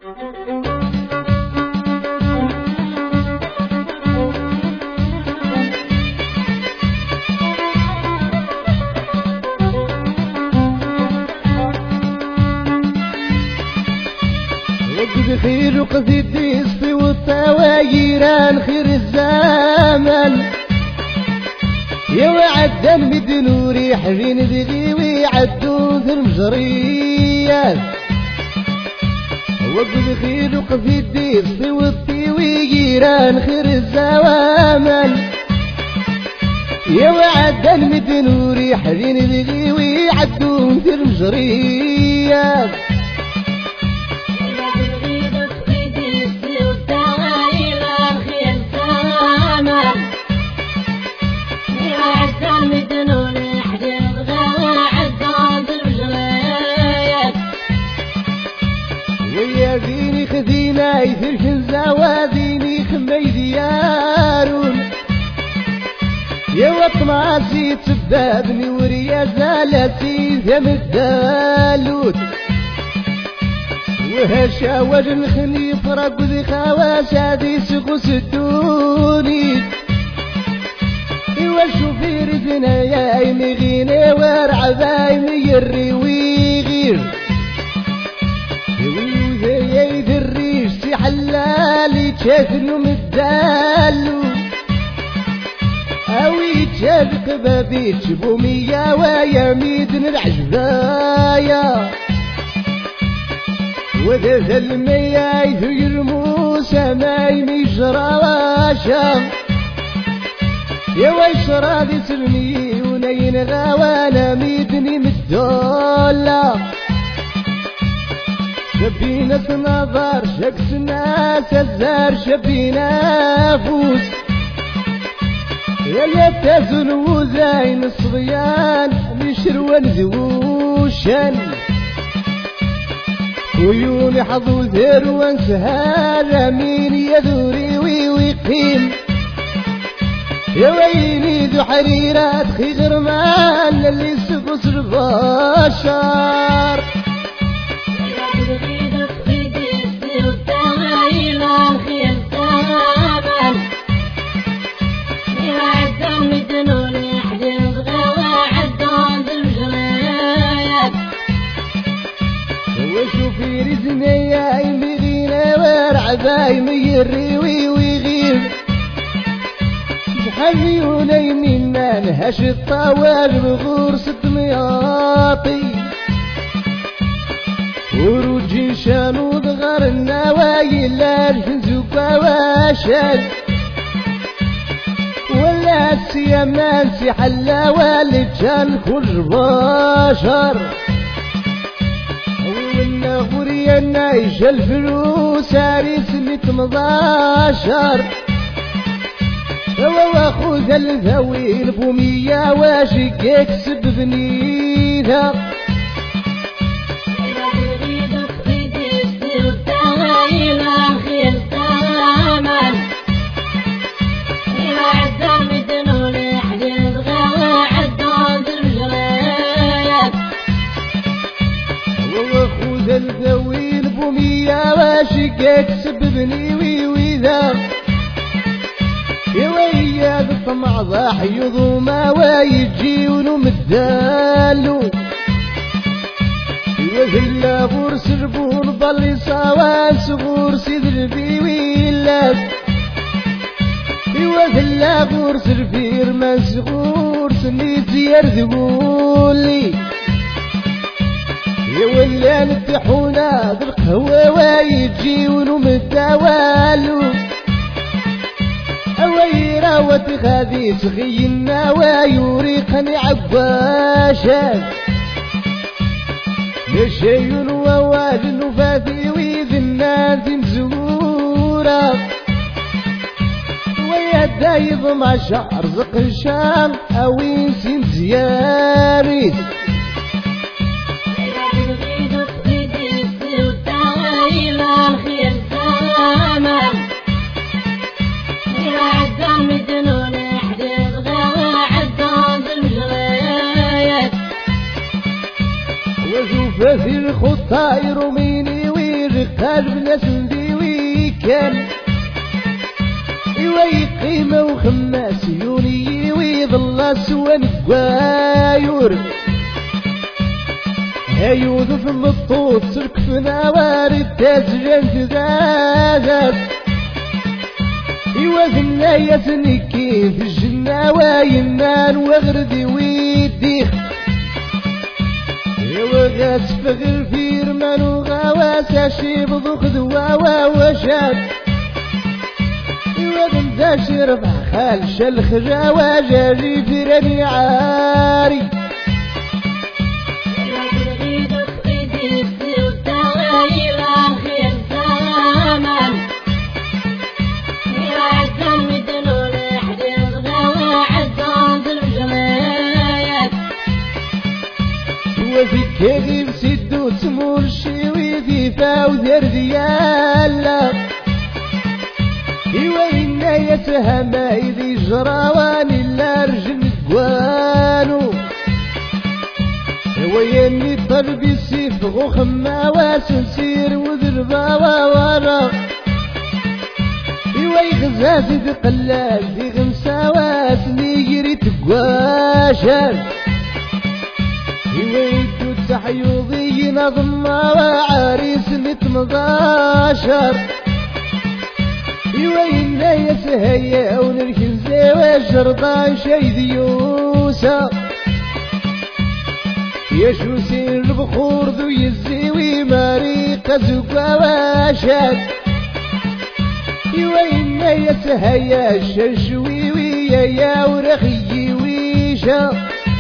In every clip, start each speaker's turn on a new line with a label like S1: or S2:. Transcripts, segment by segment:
S1: وقد خير وقصيد يصفي والطوايران خير الزمان يا وعد المدن وريح رين ذي ويعدو ذي المجريات. وقد خير وقصيد يصفي والطوايران خير الزمان يا وعد المدن وريح رين ذي ويعدو ذي المجريات. ويا خذينا يثرك الزواديني خمي ديارون يا وطماسي تسبابني وريا زالتي ثم الدالوت وهشا وجن خني فرق ذي خواسا ذي سقو سدوني ايوا الشوفير ثنايا يمغيني ورعباي ميري ويغير يا الريش حلالي تشاكنو مدالو اوي تشابك بابيتش بومية ويا ميدن العجبايا وذا الميا يرمو سماي ميجرى واشا يا ويشرى ذي سلمي ونين غوانا ميدني مدولا شبينا نظر شكس الناس الزار شبينا فوس يا يبتزن وزاين الصبيان مشروان زوشن ويوني حظو ذروان سهال مين يدوري ويقيم يا ويلي ذو حريرات خي غرمان اللي سقوس البشر. وشوفي رزنيا يمغينا ورعباي ميري ويغيب شحال يمينا نهش الطوال بغور 600 وروجي شانو ضغر النوايل الفنزوك واشد ولا السيامان سي حلا والجان كل بشر ومنا غوريا نايش الفلوس عريس اللي 18 واخوذ الذويل بومية واشق يكسب بنيها الذويل بومية واشق يكسب بني ويذا يا ويا بالطمع ضاح يضوما ويجي ونمدالو وذلا بور سربون ضل صوان صغور سيدر بي ويلات وذلا بور سرفير ما صغور سنيت يرذقولي يا ولا نتحونا بالقهوة ويجي ونمدالو اويرا وتخاذي سخينا ويوريقني عباشا لشيء ووال وفاذي ويذ الناس مزورا ويا دايض مع شعر زق الشام اوين سين زياري وشوف في الخطة يرميني قلب ناس نديوي كان قيمة وخماس يوني ويظل سوى نقايور هايوذ في الطوط سرك في نوارد تاجران تذاذات ذنا يتنكي في الجنة وينان وغردي ويديخ غاس فغر في رمان وغواس عشيب ضخ دوا وشاد ذمداش ربع خال شلخ جواجاري في رمي عاري وذكي بسدو تمور الشيوي في فاوذر ديالا وين يتهمى إذي جراوان إلا رجل قوانو ويني طلبي السيف غخما واسنسير وذربا وورا غزاز قلال في غمسا واسني يري تقواشر ويدو تحيوضي نظم وعريس متمضاشر وين يسهيا ونركن زواج رضا شيد يوسا يشوسي البخور ذو يزيوي ماريق زقا واشاد وين يسهيا الشنشوي ويا ورخي ويشا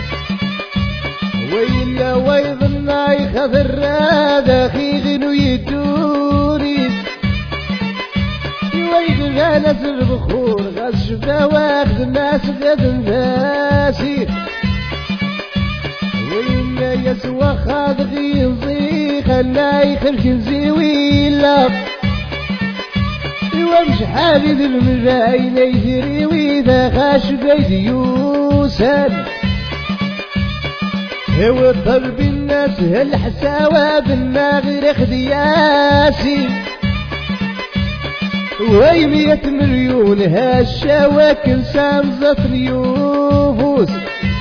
S1: ويلا ويظن يخذر هذا خي غنو يدوري ويغالس البخور غاز شفا واخذ الناس غاد نفاسي ويلا يسوى خاذ غيظي خلا يخلك نزيويلا ومش حالي ذي المجاين يثري وإذا خاش بيد يوسف هو طلب الناس هالحساوة بالناغر خدياسي وي 100 مليون هالشواكن سامزة نيوفوس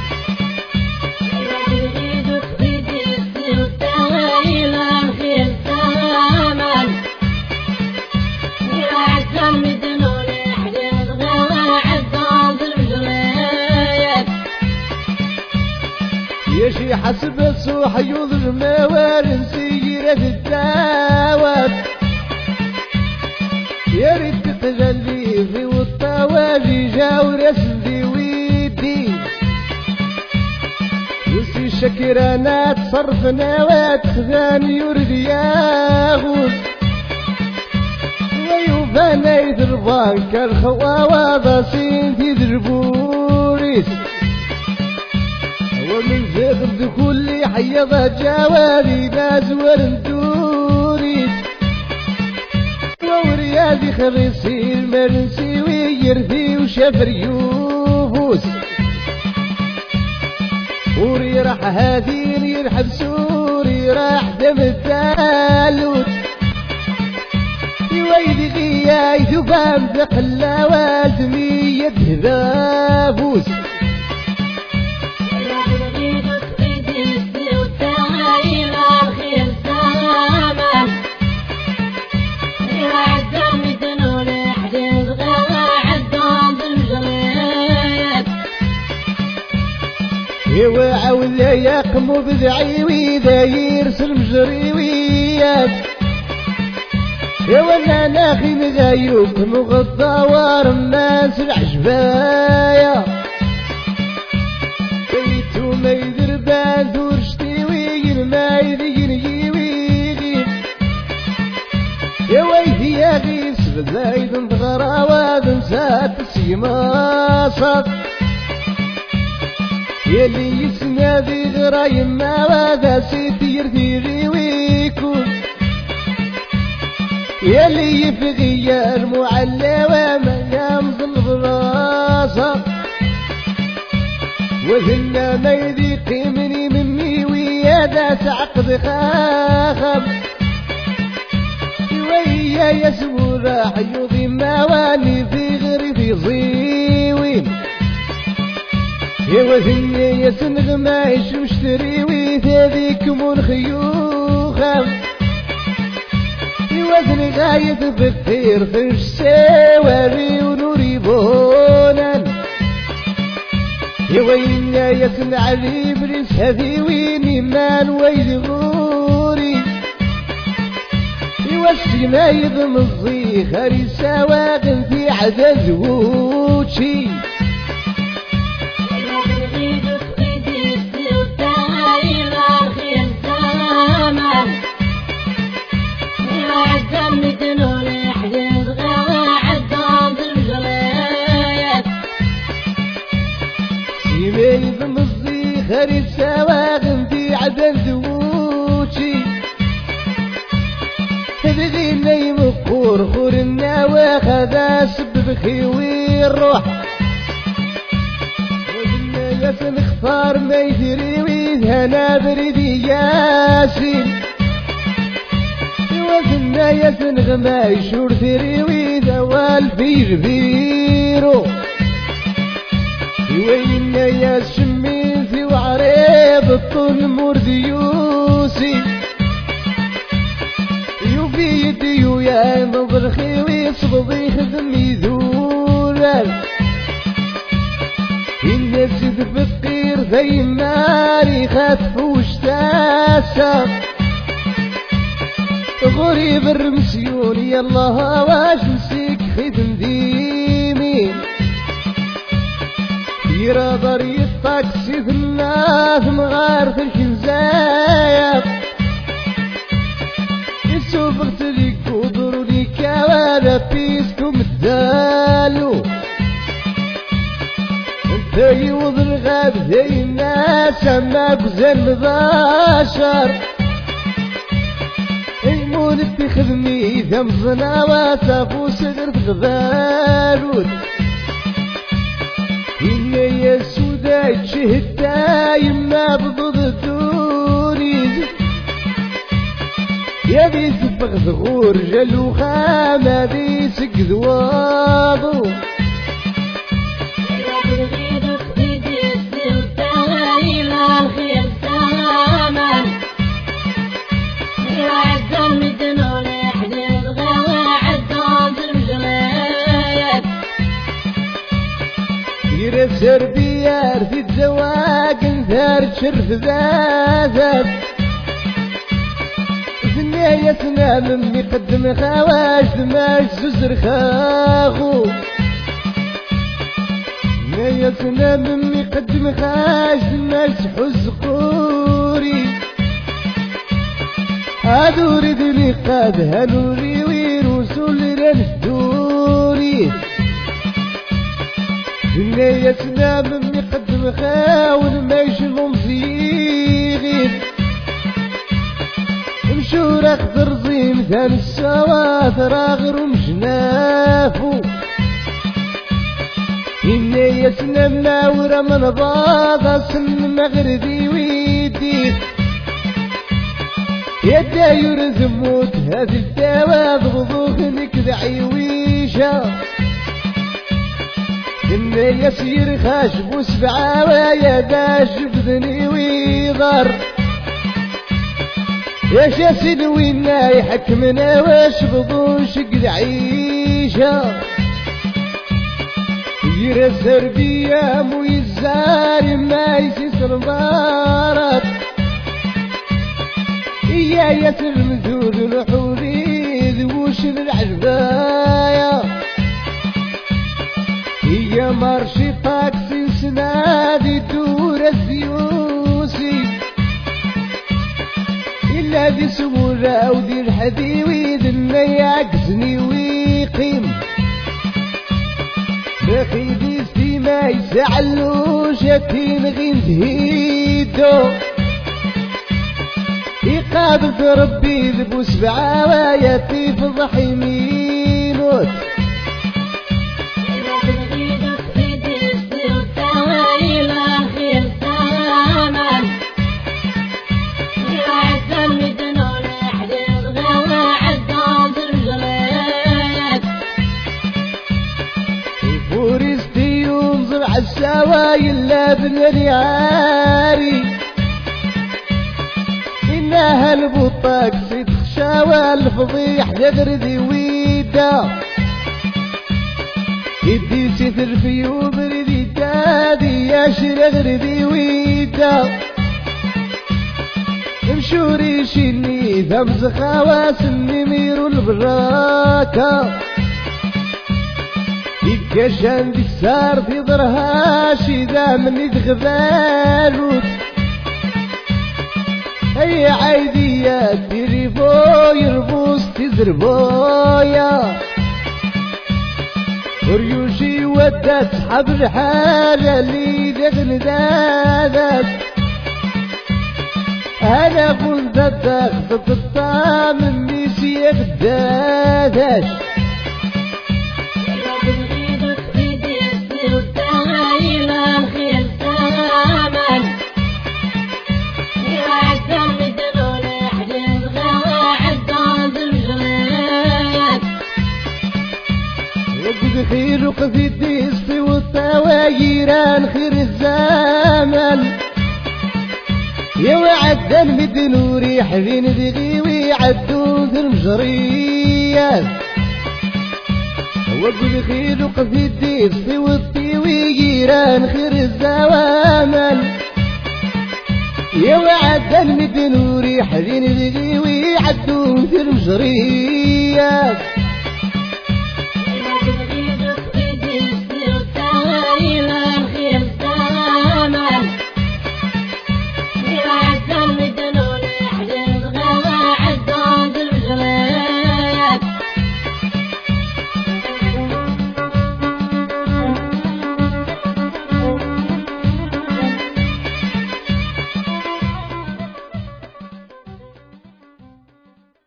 S1: يشي حسب الصوح يوضر موارن سيرة الدعوات يا ريت تغلي في والطواجي جاور اسندي ويدي يسي شكرانا تصرف نوات خذان يرد ياغوت ويوفانا يدربان كالخواوا ضاسين تدربوريس ومن زغد كل حيضة جواري ناس ورندوري وريادي خريصي المرنسي ويرثي وشفر يوفوس وري راح هاذين يرحب سوري راح دم التالوت ويدي غياي ذبان ذقلا والدمية ذابوس وعاود يقمو بذعي وإذا يرسل مجريويات ولا ناخي مغايوك مغطاوار الناس العجبايا بيتو ما يدير باندور شتيوي ما يدين يويغي ويدي يا غيس بزايد انتغراواد نسات سيماصات يلي يسمى ذي غرايم ما وذا سيتير ذي ويكون يلي يفغير معلى وما يمزل براسه وذنا ما يذيقي مني ويا ذا تعقد خاخب ويا يسمو راح يضي مواني في غير في زيوين يوثني يسنغ ما يشمشتري ويثاذيك من خيوخم يوثني غاية بخير في الشواري ونوري بونان يوينا يسن علي بريس هذي ويني مان ويدغوري يوسي ما يضم الزيخر يساواغن في عدد ووشي يضم الزيخر يساواغن في عدد ووشي تبغينا يمقور خور النواخ هذا سبب خيوي الروح وقلنا ياسن اختار ما يدري ويدهنا بريدي ياسين وقلنا ياسن غما يشور ثري ويدوال في ربيرو وينا يا شمين في وعريب الطول مرديوسي في يدي ويا نظر خيوي صبضي خدم يذولال الناس تفكر زي النار يخاف وشتاسا غريب الرمسيون يالله واش نسيك خدم ديمي يرى ضري الطاكسي في الناس مغار في الكنزايا سوفرت لي قدر لي كوالا بيسكم الدالو انت يوض الغاب زي الناس اما قزن مباشر يمون بخدمي ذمزنا واسافو سقرت غبالود إنا يا سودا تشهد يما بضد الدوري يا بي سبغ ثغور جلو خامة بي سقذ واضو يرف سربيار في الزواج انثار شرف ذاذب يا سلام مني قدم خواش دماش ززر خاخو يا سلام مني قدم خواش دماش حز قوري هادوري دلي قاد هنوري ويروسول رنشدوري يا سلام مني قدم خاون ما يشغل مزيغين مشور اخضر زين ثان السوات راغر ومجنافو إنا يسلم ناورا من ضاغ سن مغربي ويدي يا داير زموت هذا الدواء ضغضوك نكذ عيويشا إنا يسير خاشب وسبعة ويا داش بذني ويضر يا شاسين وينا يحكمنا واش بضوش قد عيشة يرسر بيا مو يزار ما يسيسر مبارك يا يسر مذود الحوري ذوش العجبايا يا مارشي طاكسي سنادي دور الزيوسي إلا دي سمورة ودي الحديوي دنا يعكسني ويقيم بخيدي ما يزعلوش يتين غين تهيدو يقابل ربي ذبو سبعة وياتي في الضحيم يموت بني عاري إنها البطاق ستخشى والفضيح يغردي ويدا يدي ستر في وبردي دادي يا شرغردي ويدا مشوري شيني ذمز خواس النمير البراكة يكشان دي السار في ضرهاش إذا مني تغبالوت هي عيديات يريفو يربوس تزربويا وريوشي ودات حب الحالة اللي دغن دادت أنا قلت تاخذ الطعم مني سيخ دادت خير وقفي الديسفي والطوايران خير الزمن يا وعد المدن وريح بين دغي ويعدو ذي المجريات وقل خير وقفي الديسفي والطوايران خير الزمن يا وعد المدن وريح بين دغي ويعدو ذي المجريات